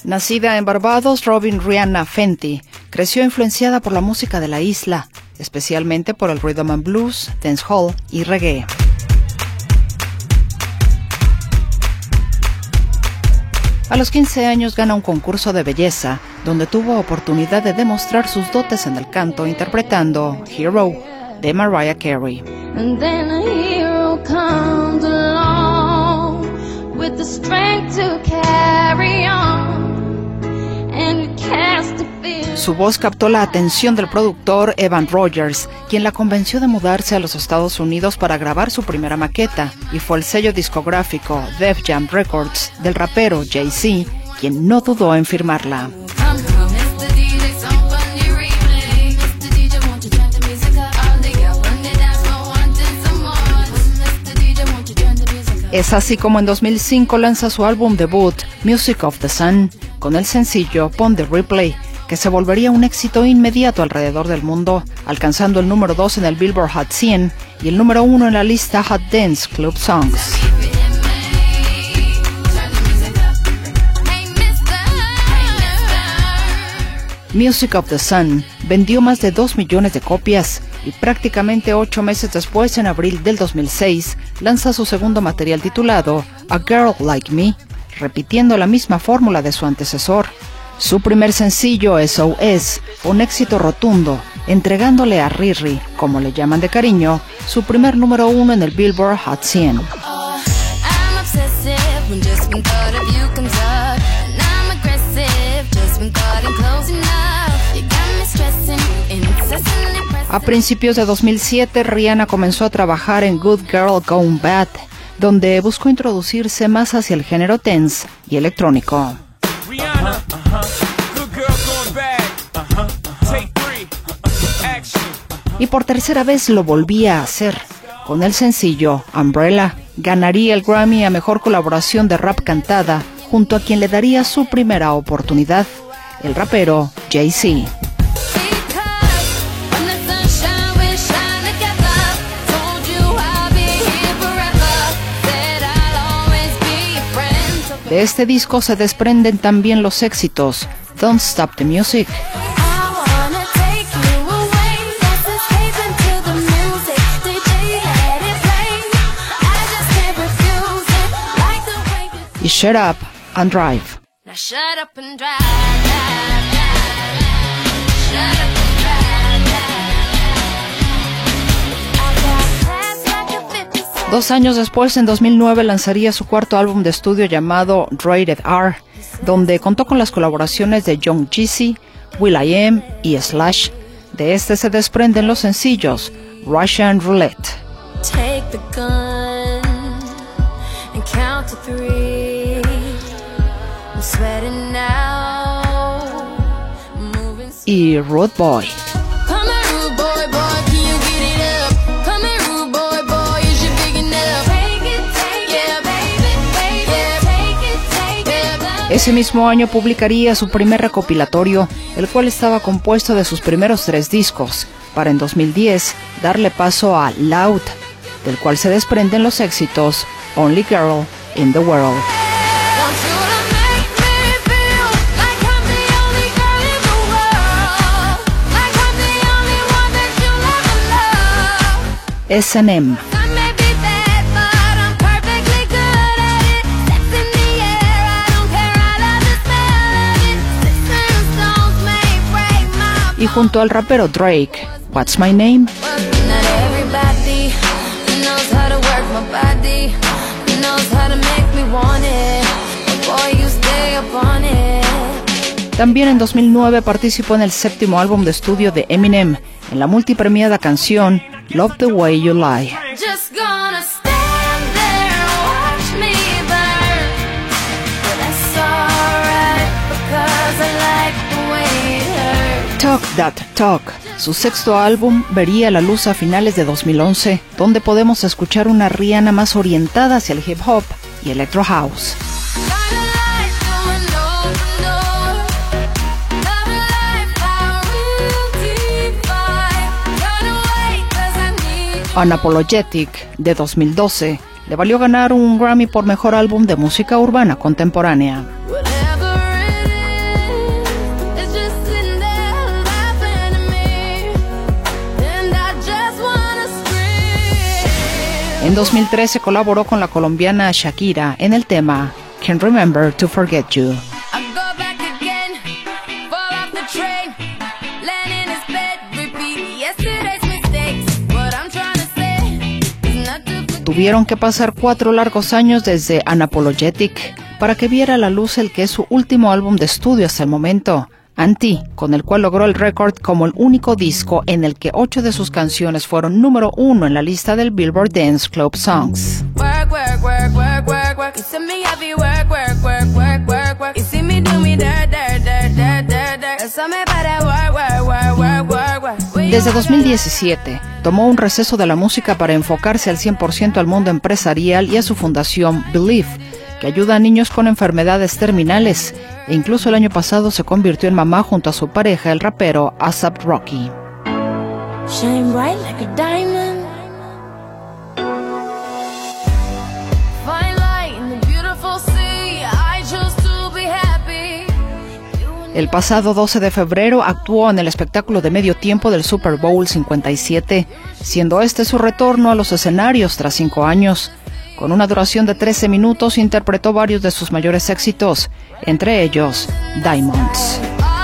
Nacida en Barbados, Robin Rihanna Fenty creció influenciada por la música de la isla, especialmente por el rhythm and blues, dancehall y reggae. A los 15 años gana un concurso de belleza, donde tuvo oportunidad de demostrar sus dotes en el canto interpretando Hero de Mariah Carey. And then a hero comes along with the strength to carry on. Su voz captó la atención del productor Evan Rogers, quien la convenció de mudarse a los Estados Unidos para grabar su primera maqueta, y fue el sello discográfico Def Jam Records del rapero Jay-Z quien no dudó en firmarla. Es así como en 2005 lanza su álbum debut, Music of the Sun, con el sencillo Pon the Replay, que se volvería un éxito inmediato alrededor del mundo, alcanzando el número 2 en el Billboard Hot 100 y el número 1 en la lista Hot Dance Club Songs. Music of the Sun vendió más de 2 millones de copias y prácticamente 8 meses después, en abril del 2006, lanza su segundo material titulado A Girl Like Me, repitiendo la misma fórmula de su antecesor. Su primer sencillo, SOS, un éxito rotundo, entregándole a Riri, como le llaman de cariño, su primer número 1 en el Billboard Hot 100. A principios de 2007, Rihanna comenzó a trabajar en Good Girl Gone Bad, donde buscó introducirse más hacia el género dance y electrónico. Y por tercera vez lo volvía a hacer. Con el sencillo Umbrella, ganaría el Grammy a Mejor Colaboración de Rap Cantada, junto a quien le daría su primera oportunidad, el rapero Jay-Z. De este disco se desprenden también los éxitos Don't Stop the Music, y Shut Up and Drive. Now shut up and drive, drive, drive. Shut up and drive, drive, drive. 2 años después, en 2009, lanzaría su cuarto álbum de estudio llamado Rated R, donde contó con las colaboraciones de Young Jeezy, will.i.am y Slash. De este se desprenden los sencillos Russian Roulette. Take the gun and count to 3. I'm sweating now. Y Rude Boy. Come here, rude boy, boy, can you get it up? Come here, rude boy, boy, is you big enough? Take it, yeah, baby, baby, take it. Ese mismo año publicaría su primer recopilatorio, el cual estaba compuesto de sus primeros 3 discos, para en 2010 darle paso a Loud, del cual se desprenden los éxitos Only Girl in the World. S&M. Y junto al rapero Drake, What's My Name. También en 2009 participó en el 7º álbum de estudio de Eminem, en la multipremiada canción Love the Way You Lie. Talk That Talk, su 6º álbum, vería la luz a finales de 2011, donde podemos escuchar una Rihanna más orientada hacia el hip hop y electro house. Unapologetic, de 2012, le valió ganar un Grammy por mejor álbum de música urbana contemporánea. En 2013 colaboró con la colombiana Shakira en el tema Can't Remember to Forget You. Tuvieron que pasar 4 largos años desde Unapologetic para que viera la luz el que es su último álbum de estudio hasta el momento, Anti, con el cual logró el récord como el único disco en el que 8 de sus canciones fueron número 1 en la lista del Billboard Dance Club Songs. Desde 2017, tomó un receso de la música para enfocarse al 100% al mundo empresarial y a su fundación Believe, que ayuda a niños con enfermedades terminales, e incluso el año pasado se convirtió en mamá junto a su pareja, el rapero A$AP Rocky. Shine bright like a diamond. Fine light in the beautiful sea. I choose to be happy. El pasado 12 de febrero actuó en el espectáculo de medio tiempo del Super Bowl 57, siendo este su retorno a los escenarios tras 5 años. Con una duración de 13 minutos interpretó varios de sus mayores éxitos, entre ellos Diamonds.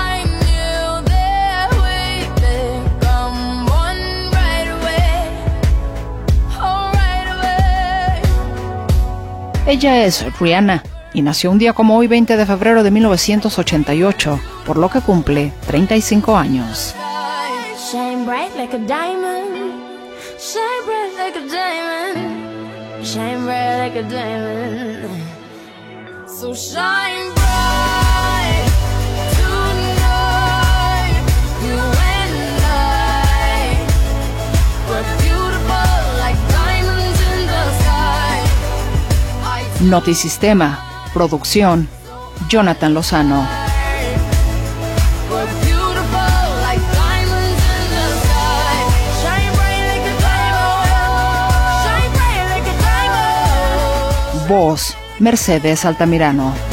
Ella es Rihanna y nació un día como hoy, 20 de febrero de 1988, por lo que cumple 35 años. Shine bright like a diamond. Shine bright like a diamond. Shine bright like a diamond. So shine bright tonight. You and I. We're beautiful like diamonds in the sky. Notisistema, producción, Jonathan Lozano. Voz, Mercedes Altamirano.